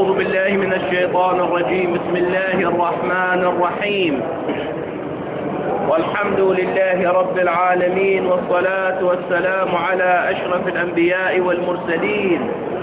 أعوذ بالله من الشيطان الرجيم. بسم الله الرحمن الرحيم. والحمد لله رب العالمين، والصلاة والسلام على أشرف الأنبياء والمرسلين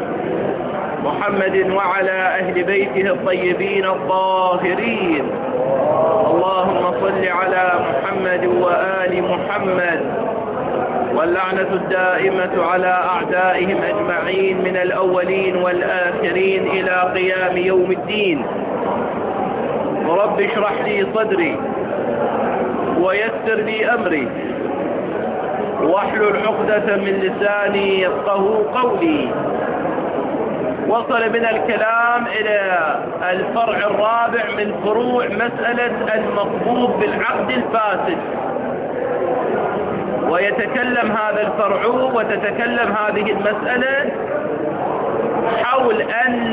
محمد وعلى أهل بيته الطيبين الطاهرين. اللهم صل على محمد وآل محمد، واللعنة الدائمة على أعدائهم أجمعين من الأولين والآخرين إلى قيام يوم الدين. ورب اشرح لي صدري ويسر لي أمري واحلل عقدة من لساني يفقه قولي. وصل بنا الكلام إلى الفرع الرابع من فروع مسألة المقبوض بالعقد الفاسد، ويتكلم هذا الفرع وتتكلم هذه المسألة حول أن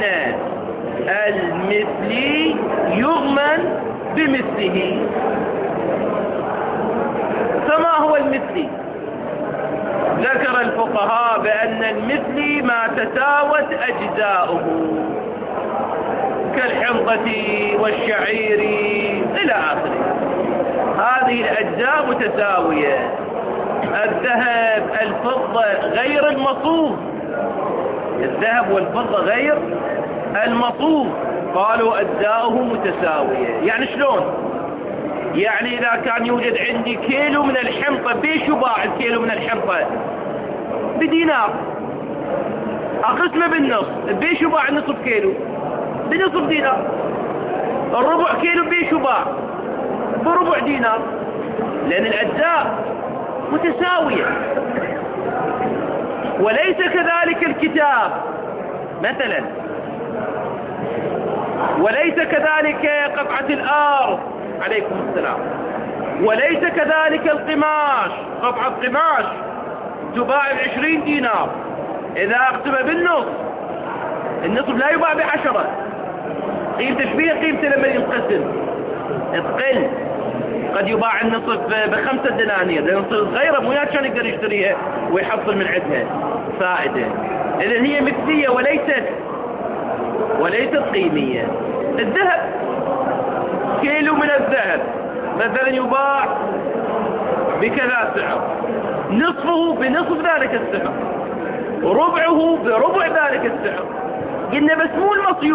المثلي يضمن بمثله. فما هو المثلي؟ ذكر الفقهاء بأن المثلي ما تساوت أجزاؤه كالحنطة والشعير إلى آخره. هذه الأجزاء متساوية. الذهب، الفضة غير المصوف، الذهب والفضة غير المصوف، قالوا أجزاؤه متساوية. يعني شلون؟ يعني إذا كان يوجد عندي كيلو من الحنطة، بيش يباع الكيلو من الحنطة؟ بدينار. أقسمه بالنص، بيش يباع نصف كيلو؟ بنصف دينار. الربع كيلو بيش يباع؟ بربع دينار، لأن الأجزاء متساوية. وليس كذلك الكتاب مثلا، وليس كذلك قطعة الأرض عليكم السلام، وليس كذلك القماش. قطعة قماش تباع ب20 دينار، إذا أقسم بالنصف، النصف لا يباع ب10. قيمته شبيه قيمته لما ينقسم تقل. قد يباع النصف ب5 دنانير، لأن صغيرة مو عشان يقدر يشتريها ويحصل من عندها فائدة. إذن هي مثلية وليست قيمية. الذهب، كيلو من الذهب مثلا يباع بكذا سعر، نصفه بنصف ذلك السعر، ربعه بربع ذلك السعر. قلنا بس مو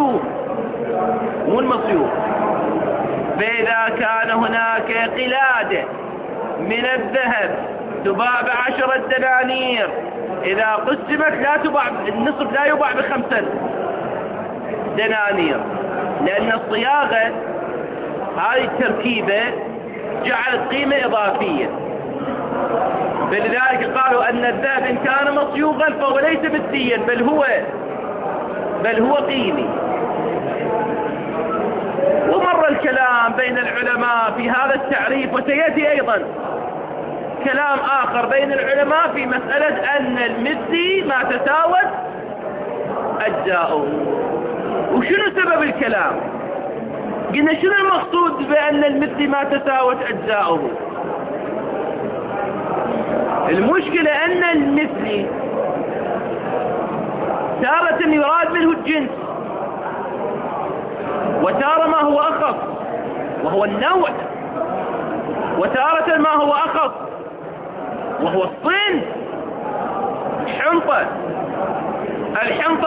المصيوف. فإذا كان هناك قلادة من الذهب تباع ب10 دنانير، إذا قسمت لا تباع، النصف لا يباع ب5 دنانير، لأن الصياغة هذه التركيبة جعلت قيمة إضافية. فلذلك قالوا أن الذهب إن كان مصيوغا فهو ليس مثليا، بل هو قيمي. ومر الكلام بين العلماء في هذا التعريف، وسيأتي أيضا كلام آخر بين العلماء في مسألة أن المثلي ما تساوت أجزاؤه. وشنو سبب الكلام؟ قلنا شنو المقصود بأن المثلي ما تساوت أجزاؤه؟ المشكلة أن المثلي تارة يراد منه الجنس، وتارة ما هو أخص وهو النوع، وتارة ما هو أخص وهو الصنف. الحنطة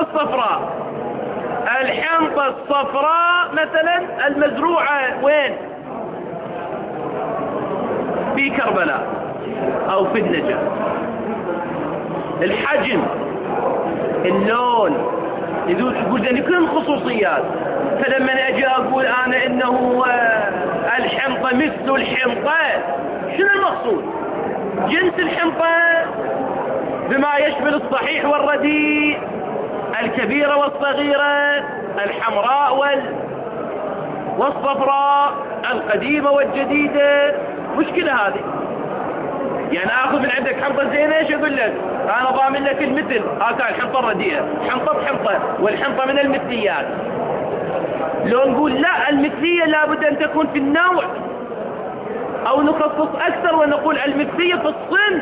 الصفراء مثلا المزروعة وين؟ في كربلاء أو في النجف. الحجم، اللون، يقول ذلك كل الخصوصيات. فلما أجي أقول أنا إنه الحنطة مثل الحنطة، شنو المقصود؟ جنس الحنطة بما يشمل الصحيح والرديء، الكبيرة والصغيرة، الحمراء والصفراء، القديمة والجديدة. مشكلة هذه. يعني آخذ من عندك حنطة زينة، ايش أقول لك؟ أنا ضامن لك المثل. هذا الحنطة الرديئة، حنطة، والحنطة من المثليات. لو نقول لا، المثلية لابد أن تكون في النوع، أو نخصص أكثر ونقول المثلية في الصنف.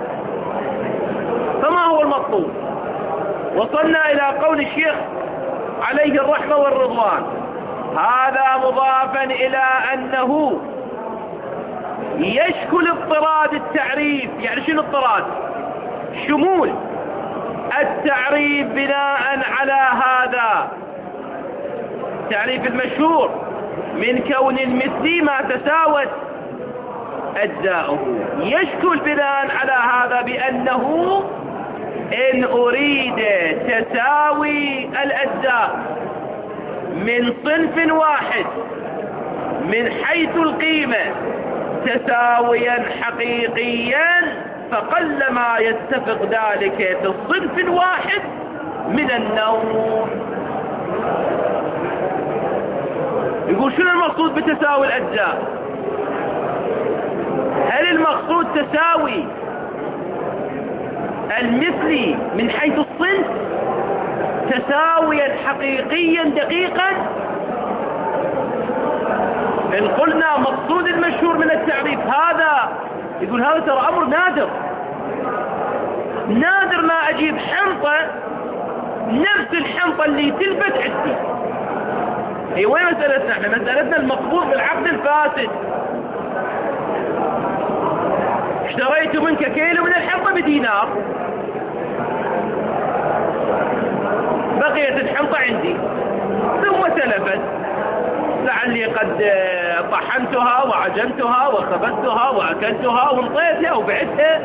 فما هو المطلوب؟ وصلنا إلى قول الشيخ عليه الرحمة والرضوان. هذا مضافا إلى أنه يشكل اضطراد التعريف. يعني شنو اضطراد؟ شمول التعريف بناء على هذا التعريف المشهور من كون المثلي ما تساوت أجزاؤه. يشكل بناء على هذا بأنه إن أريد تساوي الأجزاء من صنف واحد من حيث القيمة تساويا حقيقيا فقلما يتفق ذلك في الصنف الواحد من النوع. يقول شنو المقصود بتساوي الأجزاء؟ هل المقصود تساوي المثلي من حيث الصنف تساويا حقيقيا دقيقا؟ إن قلنا مقصود المشهور من التعريف هذا، يقول هذا ترى أمر نادر. نادر ما أجيب حنطة نفس الحنطة اللي تلفت عندي. هي وين مسألتنا؟ احنا مسألتنا المقبوض بالعقد الفاسد. اشتريت منك كيلو من الحنطة بدينار، بقيت الحنطة عندي ثم تلفت، لعلي قد طحنتها وعجنتها وخبزتها وأكلتها وانطيتها وبعتها،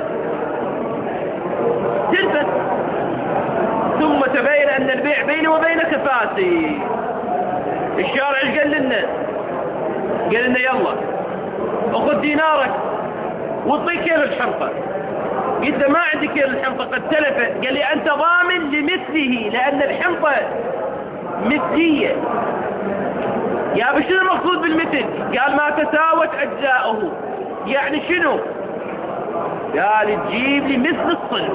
تلفت، ثم تبين أن البيع بيني وبينك فاسد. الشارع ايش قال لنا؟ قال لنا يلا اخذ دينارك واعطي كيلو الحنطة. قلت له ما عندي كيلو الحنطة قد تلفت. قال لي أنت ضامن لمثله لأن الحنطة مثلية. يا ابي شنو المقصود بالمثل؟ قال ما تساوت أجزاؤه. يعني شنو؟ قال تجيب لي مثل الصنف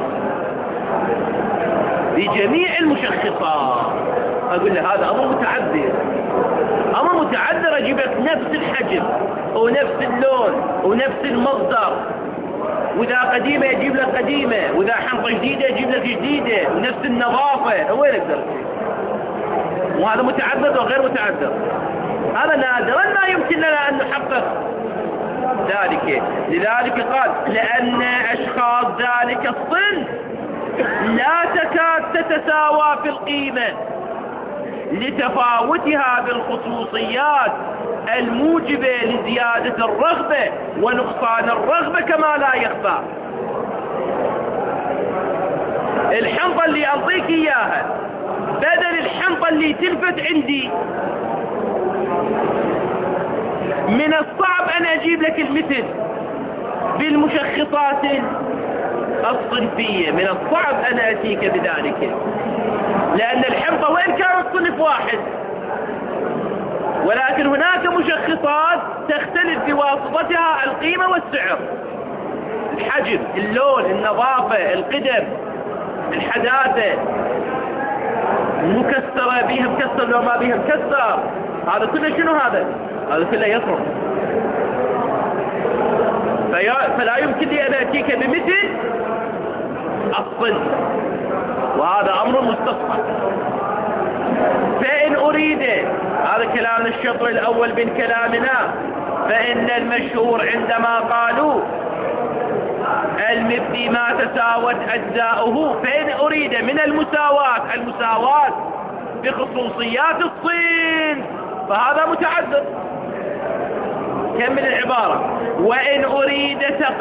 بجميع المشخصات. أقول له هذا أمر متعذر، أمر متعذر. أجيب لك نفس الحجم ونفس اللون ونفس المصدر، وإذا قديمة يجيب لك قديمة، وإذا حنطة جديدة يجيب لك جديدة ونفس النظافة. وين أقدر؟ وهذا متعذر وغير متعذر. هذا نادرا ما يمكن لنا أن نحقق ذلك. لذلك قال لأن أشخاص ذلك الصنف لا تكاد تتساوى في القيمة لتفاوتها بالخصوصيات الموجبة لزيادة الرغبة ونقصان الرغبة كما لا يخفى. الحنطة اللي أعطيك إياها بدل الحنطة اللي تلفت عندي، من الصعب أن أجيب لك المثل بالمشخصات الصنفية. من الصعب أن أتيك بذلك، لأن الحنطة وإن كانت صنف واحد ولكن هناك مشخصات تختلف بواسطتها القيمة والسعر، الحجم، اللون، النظافة، القدم، الحداثة، مكسرة بيها مكسر لو ما بيها مكسر. هذا كله شنو هذا؟ هذا كله يصرف. فلا يمكن لي أن أتيك بمثل الصنف، وهذا أمر مستصحب. فإن أريد، هذا كلام الشطر الأول من كلامنا، فإن المشهور عندما قالوا المثل ما تساوت أجزاؤه، فإن أريد من المساواة بخصوصيات الصنف فهذا متعذر. كمل العبارة. وإن أريد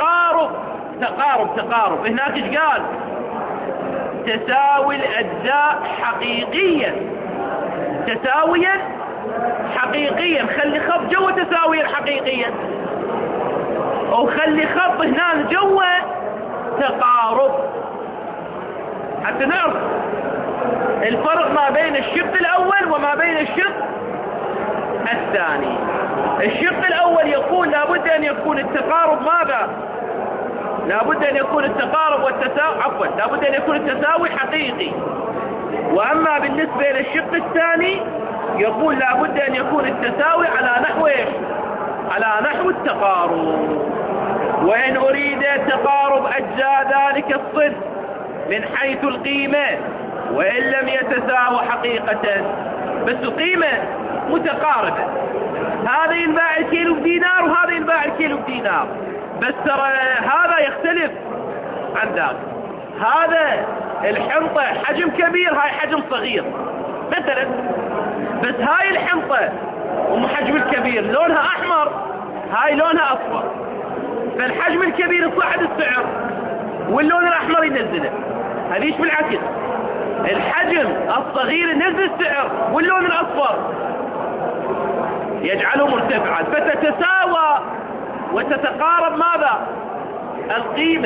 تقارب هناك ايش قال؟ تساوي الأجزاء حقيقيا، تساويا حقيقيا. خلي خط جوا تساويا حقيقيا، او خلي خط هنا جوا تقارب، حتى نعرف الفرق ما بين الشق الأول وما بين الشق الثاني. الشق الأول يقول لابد أن يكون التقارب ماذا؟ لابد أن يكون التقارب والتساوي لابد أن يكون التساوي حقيقي. وأما بالنسبة للشق الثاني يقول لابد أن يكون التساوي على نحو التقارب. وإن أريد تقارب أجزاء ذلك الصنف من حيث القيمة وإن لم يتساوى حقيقة، بس القيمة متقاربة، هذا ينباع الكيلو بدينار وهذا ينباع الكيلو بدينار، بس ترى هذا يختلف عن ذاك. هذا الحنطة حجم كبير، هاي حجم صغير مثلا، بس هاي الحنطة حجم الكبير لونها أحمر، هاي لونها أصفر، فالحجم الكبير يصعد السعر واللون الأحمر ينزله. هذيش بالعكس، الحجم الصغير ينزل السعر واللون الأصفر يجعله مرتفعا، فتتساوى وتتقارب ماذا؟ القيمة،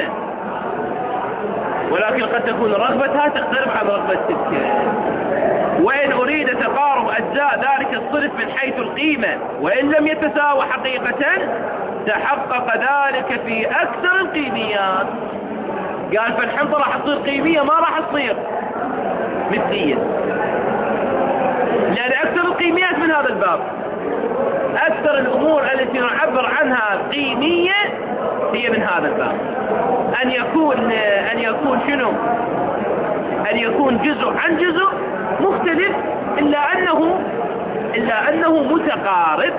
ولكن قد تكون رغبتها تختلف عن رغبة تلك. وإن أريد تقارب أجزاء ذلك الصنف من حيث القيمة وإن لم يتساوى حقيقة تحقق ذلك في أكثر القيميات. قال فالحنطة راح تصير قيمية، ما راح تصير مثلية، لأن أكثر القيميات من هذا الباب، أكثر الأمور التي نعبر عنها قيمية هي من هذا الباب. أن يكون جزء عن جزء مختلف، إلا أنه متقارب.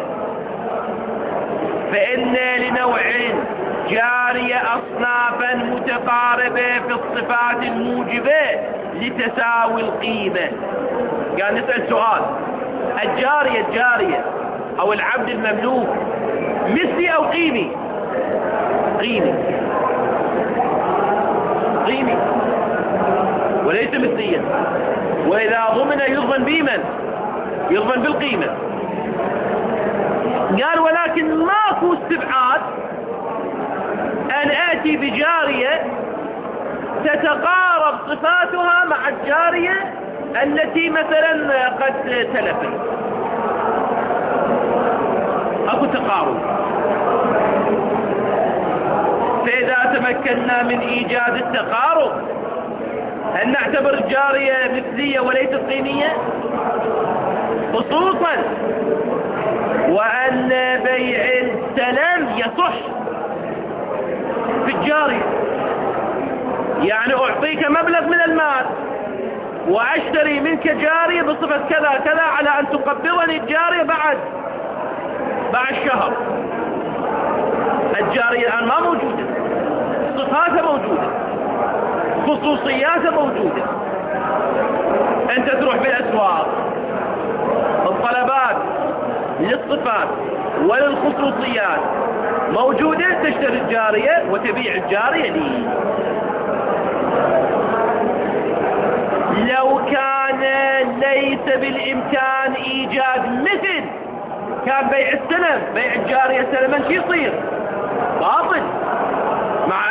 فإن لنوع جارية أصنافا متقاربة في الصفات الموجبة لتساوي القيمة. قال نسأل سؤال: الجارية أو العبد المملوك مثلي أو قيمي؟ قيمي وليس مثليا. وإذا ضمن يضمن بمن؟ يضمن بالقيمة. قال ولكن ماكو استبعاد أن آتي بجارية تتقارب صفاتها مع الجارية التي مثلا قد تلفت، أكو تقارب. فإذا تمكنا من إيجاد التقارب، هل نعتبر الجارية مثلية وليست قيمية؟ خصوصا وأن بيع السلم يصح في الجارية، يعني أعطيك مبلغ من المال وأشتري منك جارية بصفة كذا كذا على أن تقبضني الجارية بعد شهر. الجارية الآن ما موجودة، صفاتها موجودة، خصوصياتها موجودة. أنت تروح بالأسواق، الطلبات للصفات وللخصوصيات موجودة، تشتري الجارية وتبيع الجارية لي. لو كان ليس بالإمكان إيجاد مثل، كان بيع السلم، بيع الجارية سلما شو يصير؟ باطل، مع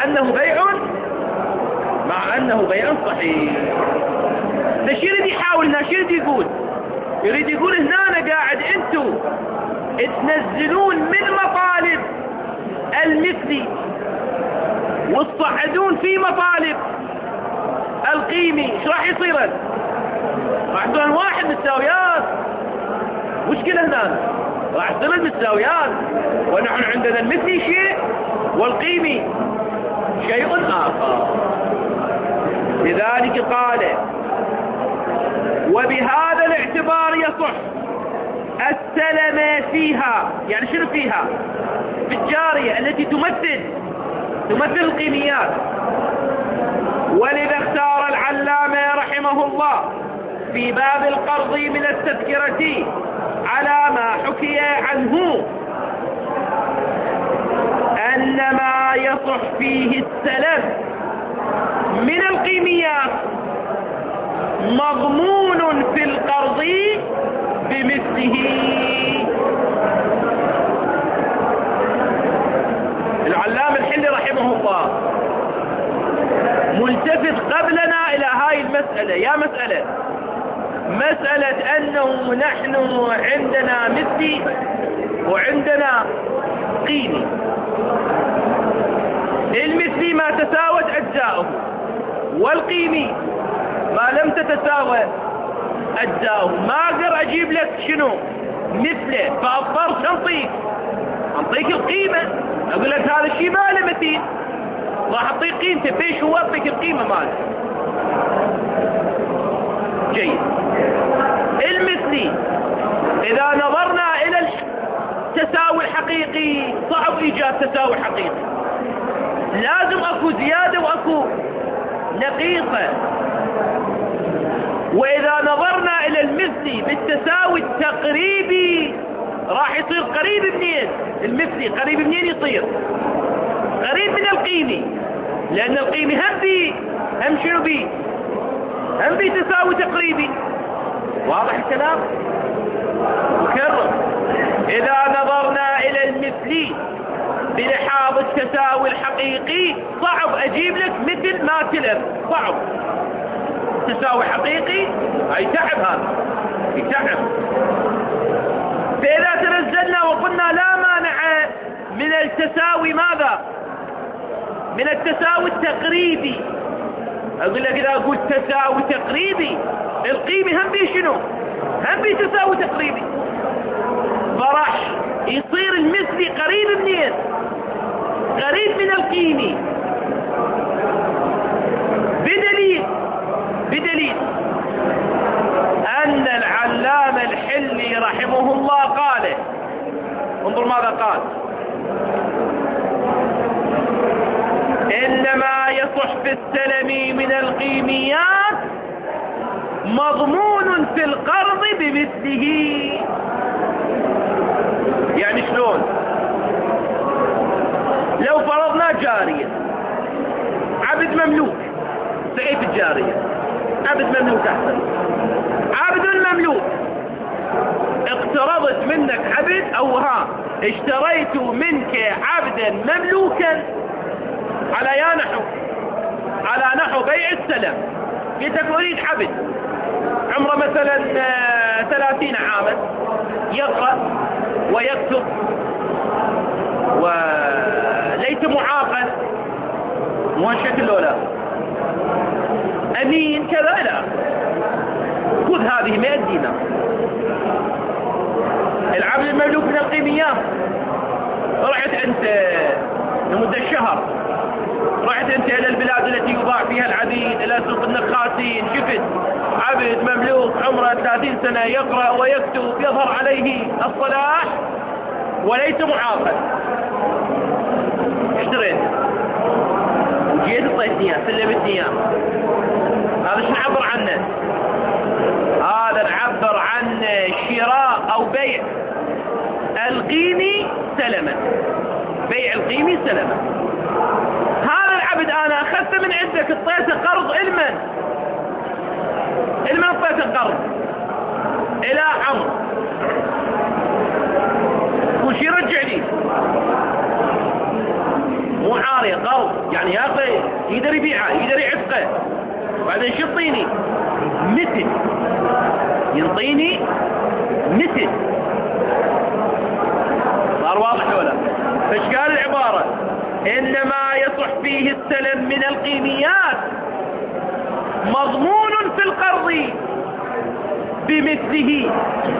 أنه بيع صحيح. ايش يريد يحاول؟ ايش يريد يقول هنا قاعد انتم تنزلون من مطالب المثلي وتصعدون في مطالب القيمي. ايش راح يصير؟ راح يصير واحد متساويات. مشكلة هنا راح يصير المتساويات، ونحن عندنا المثلي شيء والقيمي شيء آخر. لذلك قال: وبهذا الاعتبار يصح السلم فيها. يعني شنو فيها؟ في الجارية التي تمثل القيميات. ولذا اختار العلامة رحمه الله في باب القرض من التذكرة على ما حكي عنه أن ما يصح فيه السلم من القيميات مضمون في القرض بمثله. العلامة الحلي رحمه الله ملتفت قبلنا إلى هاي المسألة. يا مسألة أنه نحن عندنا مثلي وعندنا قيمي. المثلي ما تساوت أجزاؤه، والقيمي ما لم تتساوى أجزاؤه. ما أقدر أجيب لك شنو مثله، فأضطر أنطيك القيمة. أقول لك هذا الشيء ما له مثيل، راح أعطيك قيمته. بيش هو أعطيك القيمة ماله. المثلي إذا نظرنا إلى التساوي الحقيقي صعب إيجاد تساوي حقيقي، لازم أكو زيادة وأكو نقيصة. وإذا نظرنا إلى المثلي بالتساوي التقريبي راح يصير قريب منين؟ المثلي قريب منين يصير؟ قريب من القيمي، لأن القيمي هم شنو بي؟ هم بي تساوي تقريبي. واضح الكلام؟ مكرر. إذا نظرنا إلى المثلي بلحاظ التساوي الحقيقي صعب أجيب لك مثل ما تلف، صعب. تساوي حقيقي يتعب، هذا يتعب. فإذا تنزلنا وقلنا لا مانع من التساوي ماذا؟ من التساوي التقريبي. أقول لك إذا أقول تساوي تقريبي القيمة هم بي شنو؟ هم بي تساوي تقريبي، فراح يصير المثلي قريب منين؟ قريب من القيمي. بدليل أن العلامة الحلي رحمه الله قال، انظر ماذا قال: إنما يصح في السلم من القيميات مضمون في القرض بمثله. يعني شلون؟ لو فرضنا جارية، عبد مملوك، سعيد الجارية، عبد مملوك أحسن، عبد مملوك، اقترضت منك عبد، أو اشتريت منك عبدا مملوكا على نحو بيع السلم. قلت لك أريد عبد عمره مثلا 30 عاما، يقرأ ويكتب وليس معاقا، مو هالشكل ولا أمين كذا، لا، خذ هذه 100 دينار. العبد المملوك من القيميات. رحت أنت لمدة شهر، رحت أنت إلى البلاد التي يباع فيها العبيد، إلى سوق النخاسين، شفت عبد مملوك عمره 30 سنة يقرأ ويكتب، يظهر عليه الصلاح وليس معاقا. اشتريت وجيت اعطيتني اياه، سلمتني اياه. هذا شو نعبر عنه؟ هذا نعبر عن شراء أو بيع القيمي سلما. بيع القيمي سلما. هذا العبد أنا أخذته من عندك، اعطيته قرض. المن اعطيته قرض؟ إلى عمرو. وش يرجع لي؟ مو عارية، قرض. يعني يا أخي يقدر يبيعه، يقدر يعتقه، بعدين شو يعطيني؟ مثل. ينطيني مثل. صار واضح ولا؟ فايش قال العبارة؟ إنما يصح فيه السلم من القيميات مضمون في القرض بمثله.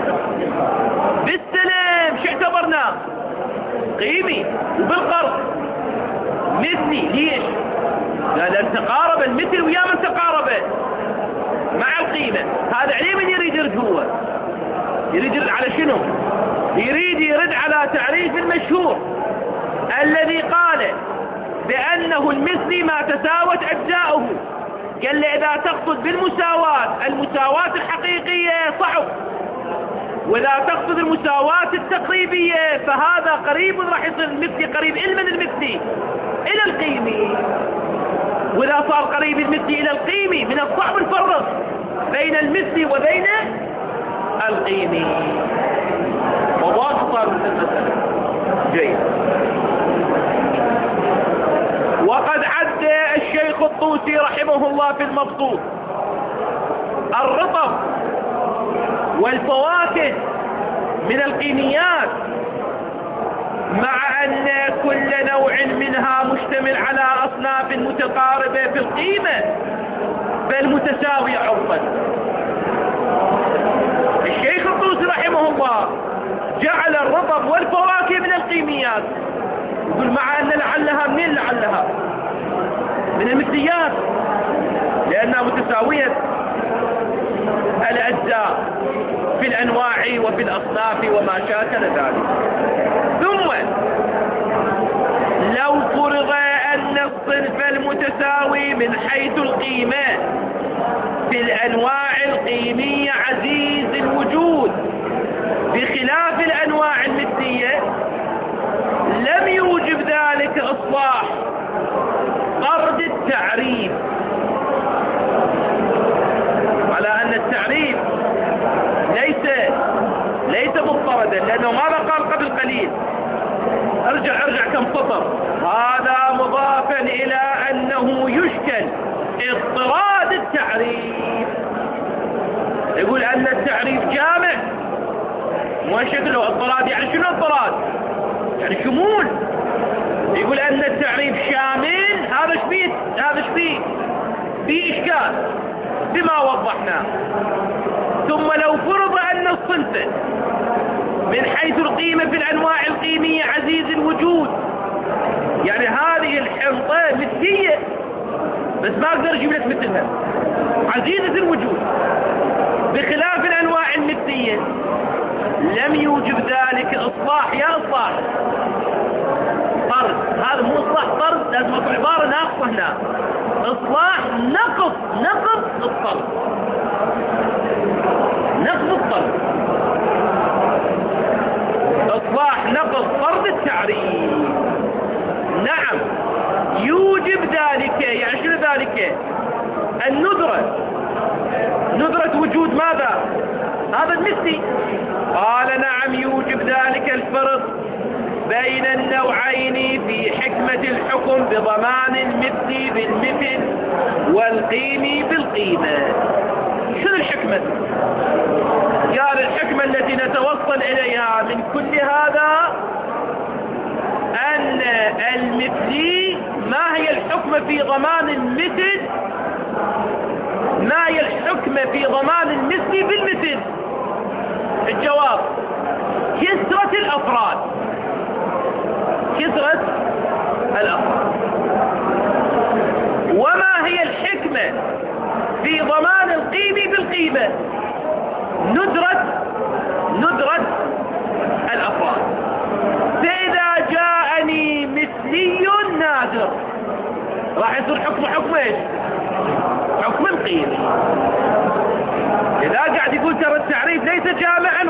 بالسلم شو اعتبرناه؟ قيمي، وبالقرض مثلي. ليش؟ قال أن تقارب المثل ويا من تقاربه مع القيمة. هذا عليه من يريد يرد؟ هو يريد يرد على شنو؟ يريد يرد على تعريف المشهور الذي قال بأنه المثلي ما تساوت أجزاؤه. قال لي إذا تقصد بالمساواة المساواة الحقيقية صعب، وإذا تقصد المساواة التقريبية فهذا قريب، راح يصير المثلي قريب من المثلي إلى القيمي. وإذا صار قريب المثلي إلى القيمي من الصعب الفرق بين المثلي وبين القيمي. وواضح صار مثل المسألة. جيد. وقد عد الشيخ الطوسي رحمه الله في المبسوط الرطب والفواكه من القيميات، مع أن كل نوع منها مشتمل على أصناف متقاربة في القيمة بل متساوية عرفا. الشيخ الطوسي رحمه الله جعل الرطب والفواكه من القيميات، يقول مع أن لعلها منين؟ لعلها من المثليات، لأنها متساوية الأجزاء في الأنواع. في الأصناف وما شاكل ذلك. ثم لو فرض أن الصنف المتساوي من حيث القيمة في الأنواع القيمية عزيز الوجود بخلاف الأنواع المثلية، لم يوجب ذلك إصلاح طرد التعريف، على أن التعريف ليس مضطردا، لأنه ماذا قال قبل قليل؟ ارجع كم سطر. هذا مضافا إلى أنه يشكل اضطراد التعريف. يقول أن التعريف جامع، ما شكله اضطراد. يعني شنو اضطراد؟ يعني شمول. يقول أن التعريف شامل، هذا ايش فيه؟ في إشكال بما وضحناه. ثم لو فرض أن الصنف من حيث القيمة في الأنواع القيمية عزيز الوجود، يعني هذه الحنطة مثلية بس ما أقدر أجيب لك مثلها، عزيزة الوجود بخلاف الأنواع المثلية، لم يوجب ذلك إصلاح. يا إصلاح طرد، هذا مو إصلاح طرد، لازم أكون عبارة ناقصة هنا. إصلاح نقض الطرد، نقض الطرد، إصلاح نقض طرد التعريف. نعم يوجب ذلك. يعني شنو ذلك؟ ندرة وجود ماذا؟ هذا المثلي. قال نعم يوجب ذلك الفرق بين النوعين في حكمة الحكم بضمان المثل بالمثل والقيم بالقيمة. شنو الحكمة؟ قال الحكمة التي نتوصل إليها من كل هذا أن المثلي، ما هي الحكمة في ضمان المثل؟ ما هي الحكمة في ضمان المثل بالمثل؟ الجواب كثرة الأفراد. وما هي الحكمة في ضمان القيمة بالقيمة؟ ندرة الأفراد. فإذا جاءني مثلي نادر راح يصير حكم ايش؟ حكم القيمة. إذا قاعد يقول ترى التعريف ليس جامعا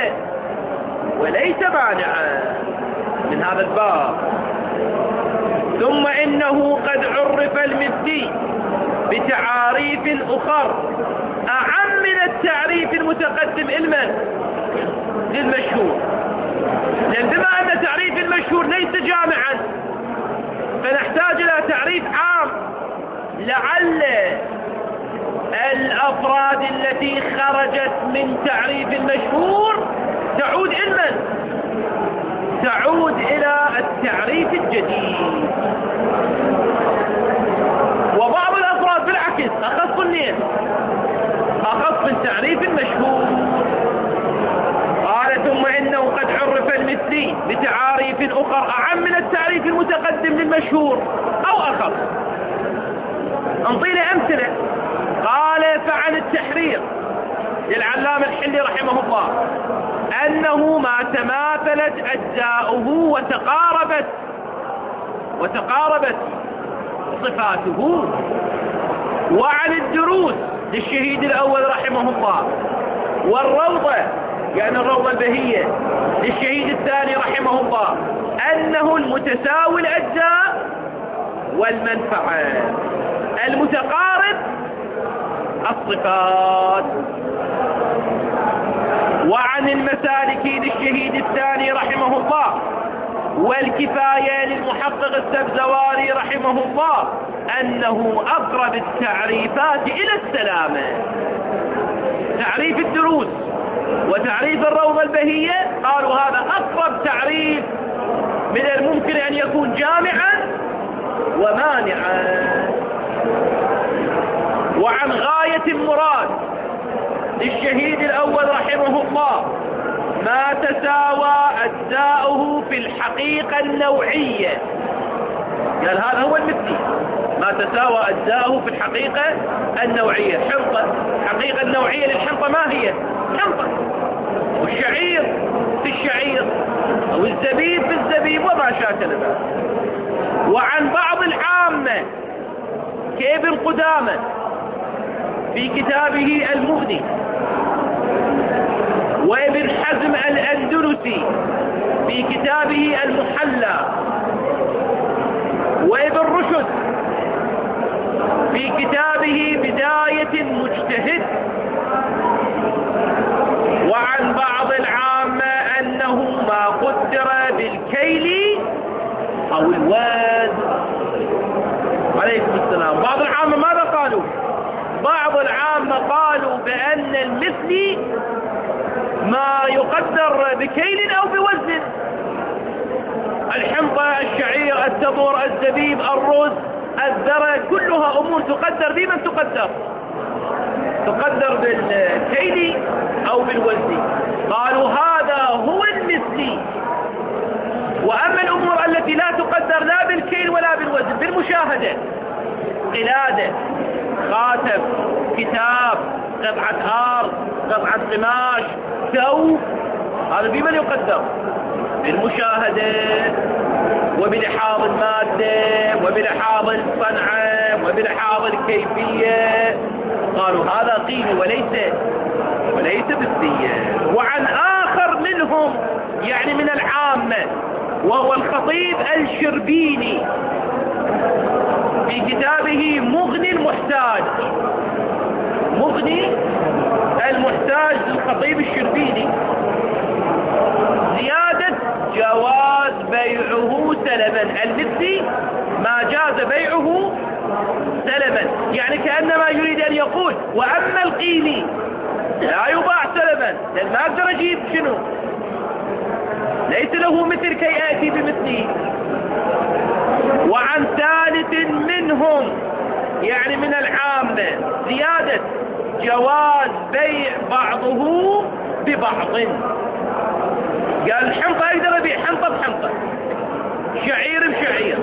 وليس مانعا من هذا الباب. ثم إنه قد عرف المثلي بتعاريف أخر أعم من التعريف المتقدم للمشهور. لأن بما أن تعريف المشهور ليس جامعا فنحتاج إلى تعريف عام، لعل الأفراد التي خرجت من تعريف المشهور تعود إلى التعريف الجديد. وبعض الأفراد بالعكس أخص من تعريف المشهور. قال ثم إنه قد عرف المثلي بتعاريف أخر أعم من التعريف المتقدم للمشهور أو أخص. أنطينا أمثلة. قال فعن التحرير للعلامة الحلي رحمه الله أنه ما تماثلت أجزاؤه وتقاربت صفاته. وعن الدروس للشهيد الأول رحمه الله، والروضة يعني الروضة البهية للشهيد الثاني رحمه الله أنه المتساوي الأجزاء والمنفعة، المتقارب الصفات. وعن المسالك للشهيد الثاني رحمه الله، والكفاية للمحقق السبزواري رحمه الله أنه أقرب التعريفات إلى السلامة. تعريف الدروس وتعريف الروضة البهية قالوا هذا أقرب تعريف من الممكن أن يكون جامعا ومانعا. وعن غاية المراد للشهيد الأول رحمه الله ما تساوى أجزاؤه في الحقيقة النوعية. قال هذا هو المثلي، ما تساوى أجزاؤه في الحقيقة النوعية. الحنطة، الحقيقة النوعية للحنطة ما هي؟ حنطة. الشعير في الشعير أو الزبيب في الزبيب وما شاكل ذلك. وعن بعض العامة كابن قدامة في كتابه المغني، وابن حزم الأندلسي في كتابه المحلى، وابن رشد في كتابه بداية المجتهد، وعن بعض العامة أنه ما قدر بالكيل أو الوزن. عليكم السلام. بعض العامة ماذا قالوا؟ بعض العامة قالوا بأن المثل ما يقدر بكيل أو بوزن. الحنطة، الشعير، التمر، الزبيب، الرز، الذرة، كلها أمور تقدر بمن تقدر؟ تقدر بالكيل أو بالوزن. قالوا هذا هو المثل. وأما الأمور التي لا تقدر لا بالكيل ولا بالوزن، بالمشاهدة، قلادة، خاتم، كتاب، قطعة أرض، قطعة قماش، ثوب، هذا بمن يقدر؟ بالمشاهدة وبلحاظ المادة وبلحاظ الصنعة وبلحاظ الكيفية. قالوا هذا قيمة وليس بالسية. وعن آخر منهم يعني من العامة وهو الخطيب الشربيني في كتابه مغني المحتاج، مغني المحتاج للخطيب الشربيني، زيادة جواز بيعه سلما، المثل ما جاز بيعه سلما، يعني كأنما يريد أن يقول وأما القيمي لا يباع سلما، لأن ما أقدر أجيب شنو، ليس له مثل كي آتي بمثله. وعن ثالث منهم يعني من العامة زيادة جواز بيع بعضه ببعض. قال الحنطة أقدر أبيع حنطة بحنطة، شعير بشعير،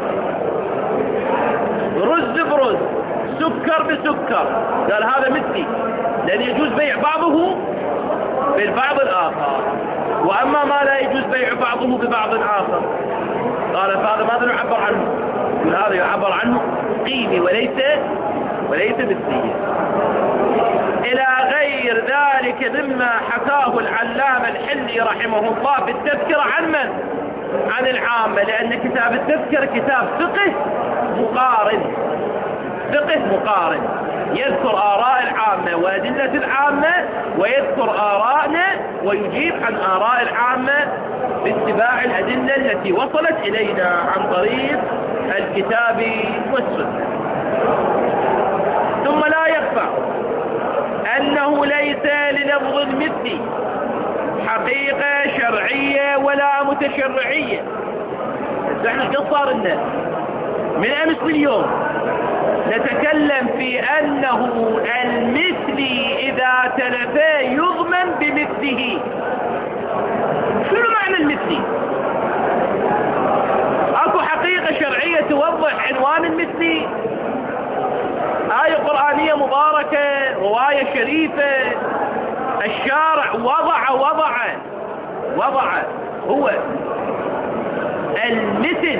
رز برز، سكر بسكر. قال هذا مثلي، لأن يجوز بيع بعضه بالبعض الآخر. وأما ما لا يجوز بيع بعضه ببعض آخر قال فهذا ماذا يعبر عنه؟ يقول هذا يعبر عنه قيمي وليس مثلي. إلى غير ذلك مما حكاه العلامة الحلي رحمه الله في التذكرة عن من؟ عن العامة، لأن كتاب التذكرة كتاب فقه مقارن يذكر آراء العامة وأدلة العامة، ويذكر آراءنا ويجيب عن آراء العامة باتباع الأدلة التي وصلت إلينا عن طريق الكتاب والسنة. ثم لا يخفى أنه ليس للفظ المثل حقيقة شرعية ولا متشرعية. نحن قد صار لنا من أمس اليوم نتكلم في أنه المثل إذا تلف يضمن بمثله. شنو معنى المثل؟ أكو حقيقة شرعية توضح عنوان المثل؟ آية قرآنية مباركة، رواية شريفة، الشارع وضع هو المثل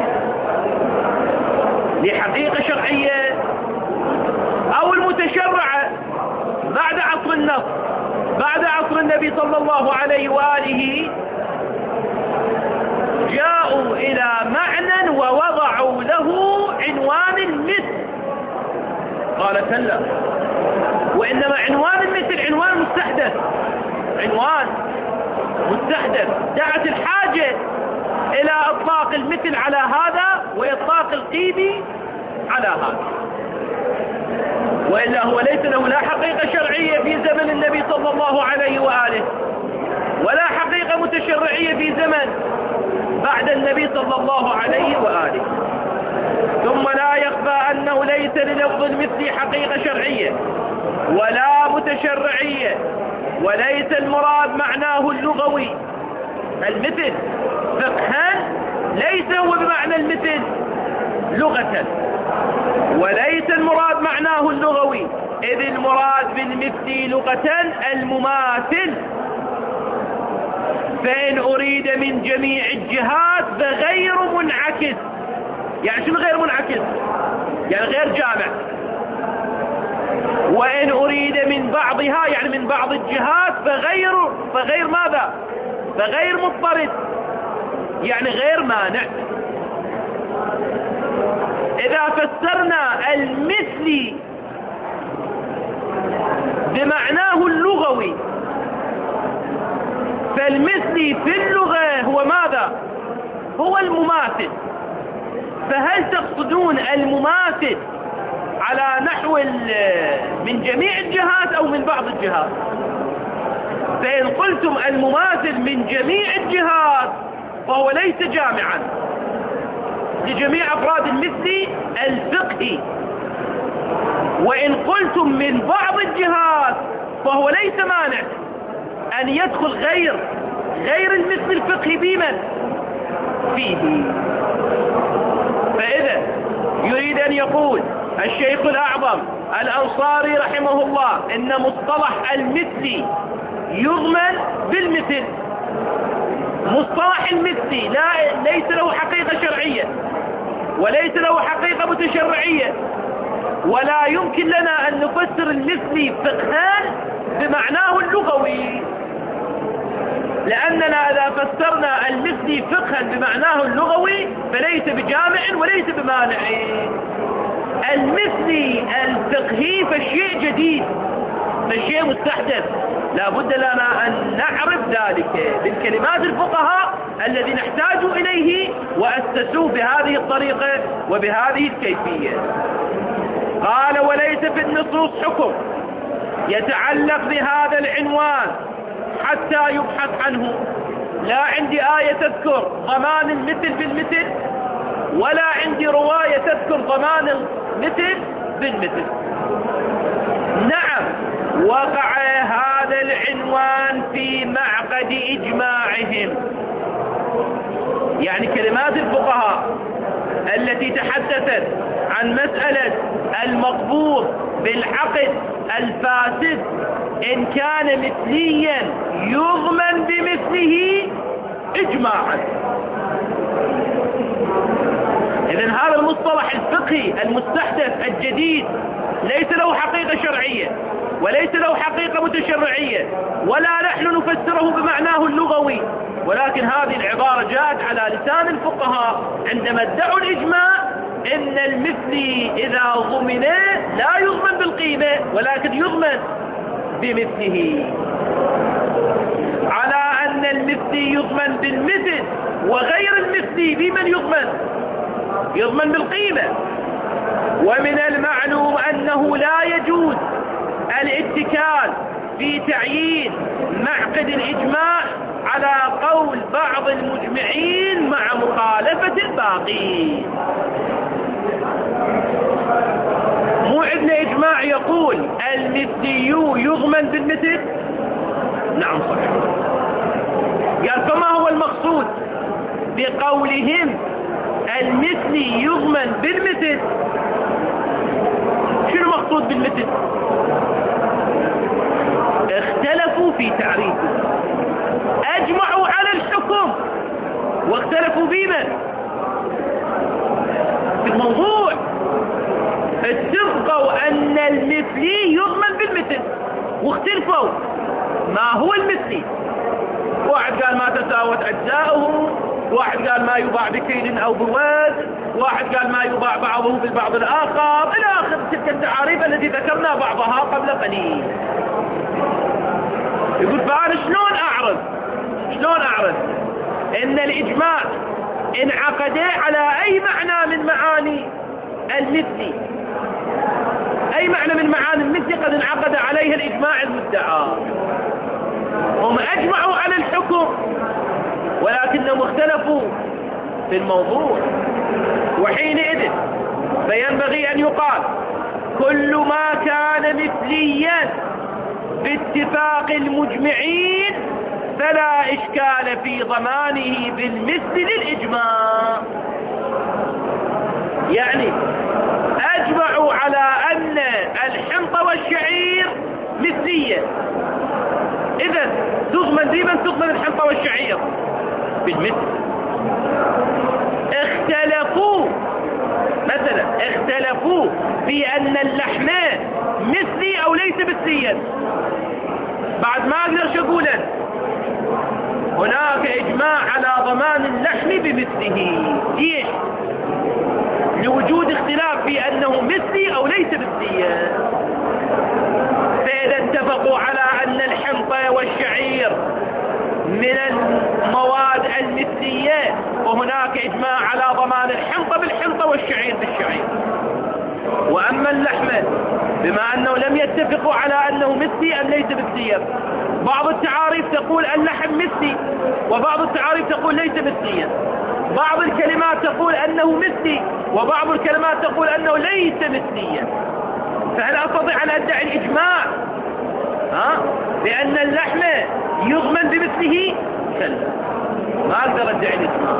لحقيقة شرعية أو المتشرعة بعد عصر النص، بعد عصر النبي صلى الله عليه وآله جاءوا إلى معنى ووضعوا له عنوان المثل. قال كلا، وإنما عنوان المثل عنوان مستحدث، دعت الحاجة إلى إطلاق المثل على هذا وإطلاق القيمة على هذا، وإلا هو ليس له لا حقيقة شرعية في زمن النبي صلى الله عليه وآله ولا حقيقة متشرعية في زمن بعد النبي صلى الله عليه وآله. ثم لا يخفى أنه ليس للفظ المثل حقيقة شرعية ولا متشرعية، وليس المراد معناه اللغوي المثل فقها، ليس هو بمعنى المثل لغة، وليس المراد معناه اللغوي، إذ المراد بالمثل لغة المماثل فإن أريد من جميع الجهات فغير منعكس. يعني شنو غير منعكس؟ يعني غير جامع. وإن أريد من بعضها يعني من بعض الجهات فغير ماذا؟ فغير مضطرد، يعني غير مانع. إذا فسرنا المثلي بمعناه اللغوي، فالمثلي في اللغة هو ماذا؟ هو المماثل. فهل تقصدون المماثل على نحو من جميع الجهات أو من بعض الجهات؟ فإن قلتم المماثل من جميع الجهات فهو ليس جامعا لجميع أفراد المثل الفقهي. وإن قلتم من بعض الجهات فهو ليس مانع أن يدخل غير المثل الفقهي بمن فيه. فإذا يريد أن يقول الشيخ الأعظم الأنصاري رحمه الله إن مصطلح المثلي يضمن بالمثل. مصطلح المثلي ليس له حقيقة شرعية وليس له حقيقة متشرعية، ولا يمكن لنا أن نفسر المثلي فقها بمعناه اللغوي، لأننا إذا فسرنا المثلي فقها بمعناه اللغوي فليس بجامع وليس بمانع. المثلي الفقهي فالشيء جديد، فالشيء مستحدث، لا بد لنا أن نعرف ذلك بالكلمات الفقهاء الذي نحتاج إليه وأسسوه بهذه الطريقة وبهذه الكيفية. قال وليس في النصوص حكم يتعلق بهذا العنوان حتى يبحث عنه. لا عندي آية تذكر ضمان المثل بالمثل، ولا عندي رواية تذكر ضمان المثل بالمثل. نعم وقع هذا العنوان في معقد إجماعهم، يعني كلمات الفقهاء التي تحدثت عن مسألة المقبوض بالعقد الفاسد إن كان مثليا يضمن بمثله إجماعا. إذن هذا المصطلح الفقهي المستحدث الجديد ليس له حقيقة شرعية وليس له حقيقة متشرعية، ولا نحن نفسره بمعناه اللغوي، ولكن هذه العبارة جاءت على لسان الفقهاء عندما ادعوا الإجماع إن المثلي إذا ضمن لا يضمن بالقيمة ولكن يضمن بمثله، على أن المثلي يضمن بالمثل وغير المثلي بمن يضمن بالقيمة. ومن المعلوم أنه لا يجوز الاتكال في تعيين معقد الإجماع على قول بعض المجمعين مع مخالفة الباقين. مو عندنا إجماع يقول المثلي يضمن بالمثل؟ نعم صحيح. قال فما هو المقصود بقولهم المثلي يضمن بالمثل؟ شنو مقصود بالمثل؟ اختلفوا في تعريفه، اجمعوا على الحكم واختلفوا بمن؟ في الموضوع. اتفقوا ان المثلي يضمن بالمثل واختلفوا ما هو المثلي. واحد قال ما تساوت اجزاؤه، واحد قال ما يباع بكيل او بوزن، واحد قال ما يباع بعضه بالبعض الاخر، الى اخر تلك التعاريف التي ذكرنا بعضها قبل قليل. يقول فانا شلون اعرف ان الاجماع انعقد على اي معنى من معاني المثلي، اي معنى من معاني المثلي قد انعقد عليها الاجماع المدعى. هم اجمعوا على الحكم ولكنهم اختلفوا في الموضوع، وحينئذ فينبغي ان يقال كل ما كان مثليا باتفاق المجمعين فلا اشكال في ضمانه بالمثل للاجماع. يعني اجمعوا على ان الحنطة والشعير مثلية، اذا تضمن تقريبا تضمن الحنطة والشعير بالمثل. اختلفوا مثلا في أن اللحم مثلي أو ليس مثليا، بعد ما أقدر أقول هناك إجماع على ضمان اللحم بمثله. ليش؟ لوجود اختلاف في أنه مثلي أو ليس مثليا. فإذا اتفقوا على أن الحنطة والشعير من المواد المثلية، وهناك إجماع على ضمان الحنطة بالحنطة والشعير بالشعير. وأما اللحم بما أنه لم يتفقوا على أنه مثلي أم ليس مثليا، بعض التعاريف تقول اللحم مثلي، وبعض التعاريف تقول ليس مثليا. بعض الكلمات تقول أنه مثلي، وبعض الكلمات تقول أنه ليس مثليا. فهل أستطيع أن أدعي الإجماع لأن اللحم يضمن بمثله؟ كلا، ما أقدر أدعي الإجماع.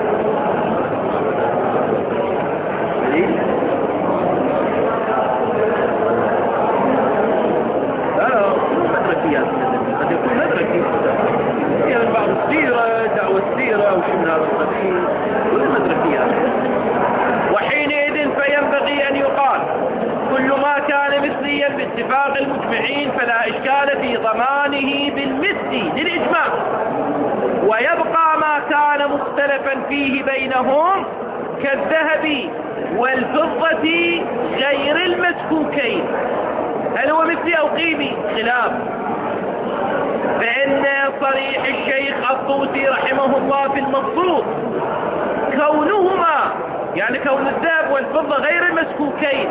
مدركيات قد يكون مدركي، هي من بعض السيرة، دعوة السيرة وشيء من هذا القبيل، والمدركيات. وحينئذ فينبغي أن يقال كل ما كان مثليا باتفاق المجمعين فلا إشكال في ضمانه بالمثل للإجماع، ويبقى ما كان مختلفا فيه بينهم كالذهب والفضة غير المسكوكين. هل هو مثلي أو قيمي؟ خلاف. فإن صريح الشيخ الطوسي رحمه الله في المبسوط كونهما، يعني كون الذهب والفضة غير المسكوكين،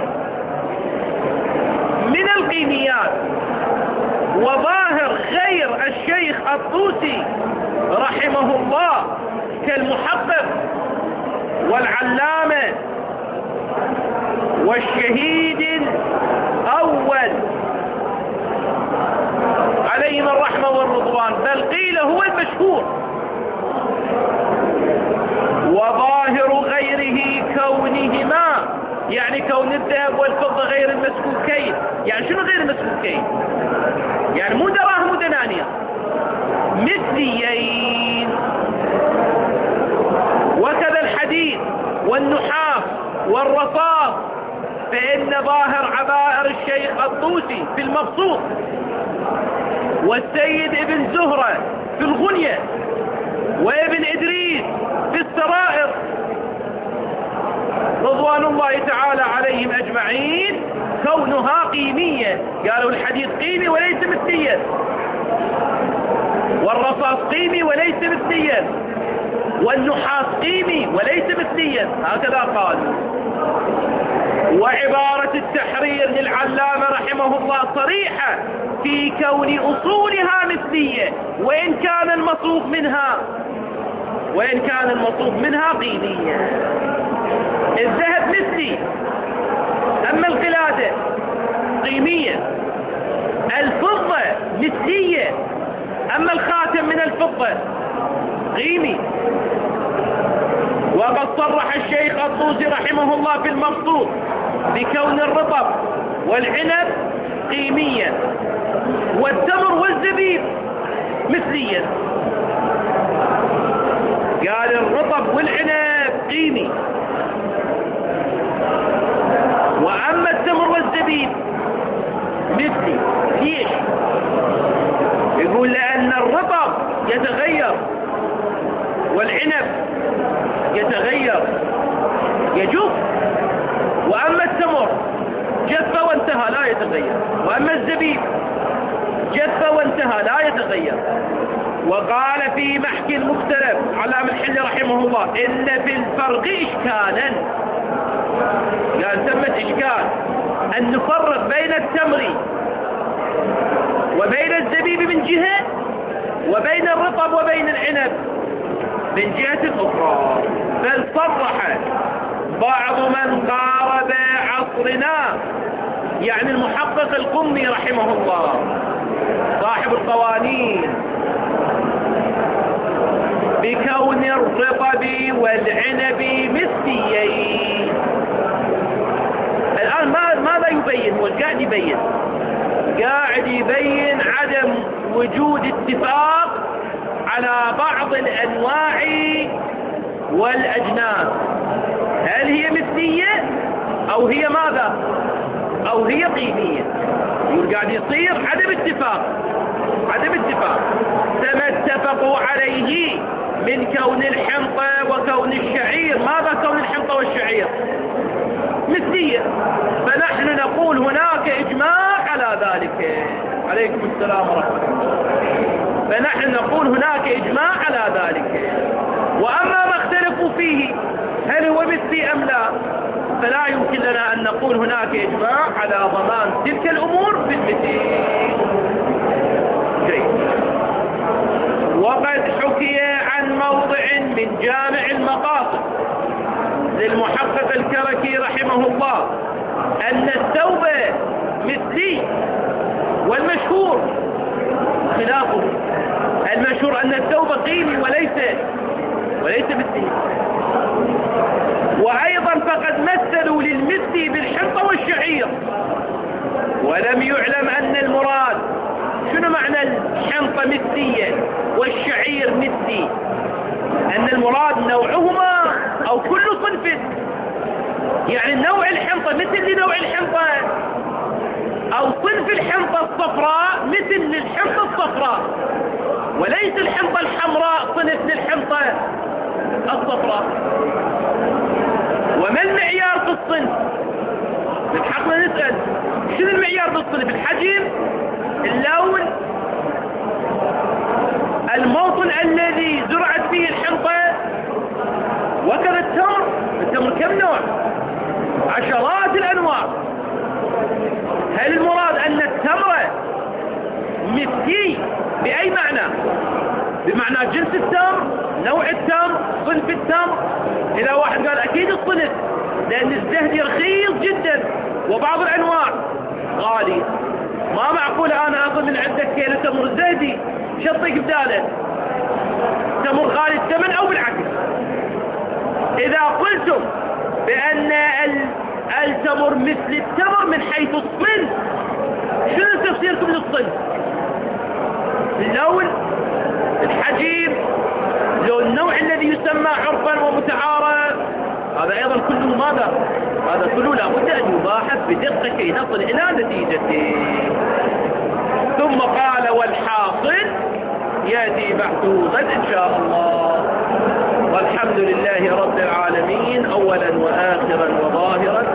من القيميات. وظاهر غير الشيخ الطوسي رحمه الله كالمحقق والعلامة والشهيد الأول عليهم الرحمة والرضوان، بل قيل هو المشهور. وظاهر غيره كونهما، يعني كون الذهب والفضة غير المسكوكين. يعني شنو غير المسكوكين؟ يعني مو دراهم ودنانير، مثليين. وكذا الحديد والنحاس والرصاص، فإن ظاهر عبائر الشيخ الطوسي في المبسوط والسيد ابن زهرة في الغنية وابن إدريس في السرائر رضوان الله تعالى عليهم أجمعين كونها قيمية. قالوا الحديد قيمي وليس مثليا، والرصاص قيمي وليس مثليا، والنحاس قيمي وليس مثليا، هكذا قالوا. وعبارة التحرير للعلامة رحمه الله صريحة في كون أصولها مثلية، وإن كان المصروف منها قيمية. الذهب مثلي، أما القلادة قيمية. الفضة مثلية، أما الخاتم من الفضة قيمي. وقد صرح الشيخ الطوسي رحمه الله في المبسوط بكون الرطب والعنب قيميا، والتمر والزبيب مثليا. قال الرطب والعنب قيمي، وأما التمر والزبيب مثلي. ليش؟ يقول لأن الرطب يتغير والعنب يتغير يجف، وأما التمر جف وانتهى لا يتغير، وأما الزبيب جف وانتهى لا يتغير. وقال في محكي المختلف علام الحل رحمه الله إن في الفرق إشكالا. قال ثمة إشكال أن نفرق بين التمر وبين الزبيب من جهة، وبين الرطب وبين العنب من جهة أخرى. بل صرح بعض من قارب عصرنا، يعني المحقق القمي رحمه الله صاحب القوانين، بكون الرطب والعنب مثليين. الآن ماذا يبين؟ هو قاعد يبين عدم وجود اتفاق على بعض الأنواع والأجناس، هل هي مثلية أو هي ماذا؟ أو هي قيمية؟ يقول قاعد يصير عدم اتفاق. فما اتفقوا عليه من كون الحنطة وكون الشعير. ماذا كون الحنطة والشعير؟ مثلية. فنحن نقول هناك إجماع على ذلك. عليكم السلام ورحمة الله. فنحن نقول هناك إجماع على ذلك. وأما ما اختلفوا فيه هل هو مثلي أم لا، فلا يمكن لنا أن نقول هناك إجماع على ضمان تلك الأمور بالمثل. وقد حكي عن موضع من جامع المقاصد للمحقق الكركي رحمه الله أن الثوب مثلي، والمشهور خلافه. المشهور أن الثوب قيمي وليس مثلي. وأيضا فقد مثلوا للمثلي بالحنطة والشعير، ولم يعلم أن المراد. شنو معنى الحنطة مثلية والشعير مثلي؟ أن المراد نوعهما أو كل صنف، يعني نوع الحنطة مثل لنوع الحنطة، أو صنف الحنطة الصفراء مثل للحنطة الصفراء، وليس الحنطة الحمراء صنف للحنطة الصفراء. وما المعيار في الصنف؟ من حقنا نسأل شنو المعيار في الصنف؟ الحجم، اللون، الموطن الذي زرعت فيه الحنطة، وكذا التمر كم نوع؟ عشرات الأنواع. هل المراد أن التمر مثلي بأي معنى؟ بمعنى جنس التمر، نوع التمر، صنف التمر؟ إذا واحد قال أكيد الصنف، لأن الزهد رخيص جدا وبعض الأنواع غالي. ما معقول أنا أخذ من عندك كيلو تمر زهدي شطيك بداله تمر غالي الثمن، أو بالعكس. إذا قلتم بأن التمر مثل التمر من حيث الصنف، شنو تفسيركم للصنف؟ اللون، الحجم، لو النوع الذي يسمى عرفا ومتعارف، هذا أيضا كله ماذا؟ هذا كله لابد أن يباحث بدقة كي نصل إلى نتيجته. ثم قال والحاصل يأتي بحثه غد إن شاء الله. والحمد لله رب العالمين، أولا وآخرا وظاهرا